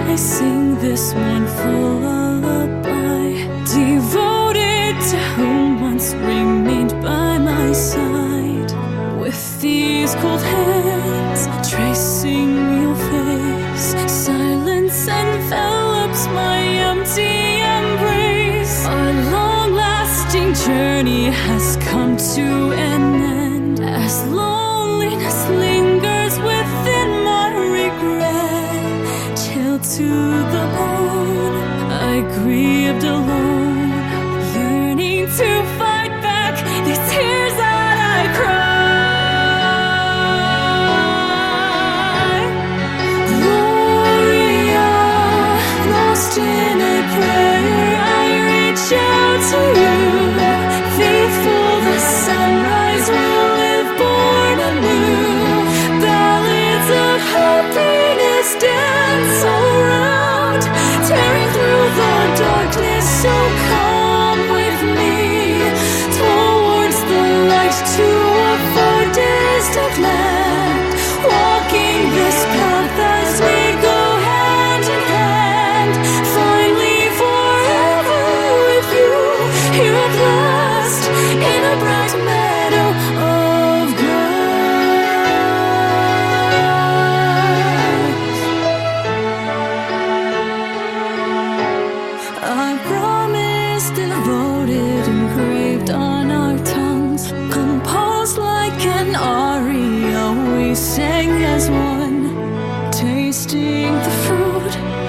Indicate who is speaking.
Speaker 1: I sing this mournful lullaby, devoted to whom once remained by my side. With these cold hands, tracing your face, silence envelops my empty embrace. Our long-lasting journey has come to an end, as loneliness lingers within my regret. Chilled to the bone, I grieved alone, yearning to fight back these tears that I cry. Gloria, lost in a prayer, I reach out to you. Faithful, the sunrise will live born anew. Ballads of happiness dance all around, tearing through the darkness, so come with me towards the light, to a far distant land. Walking this path as we go hand in hand, finally forever with you, here at last, in a bright meadow of grass. A promise devoted, engraved on our tongues, composed like an aria, we sang as one, tasting the fruit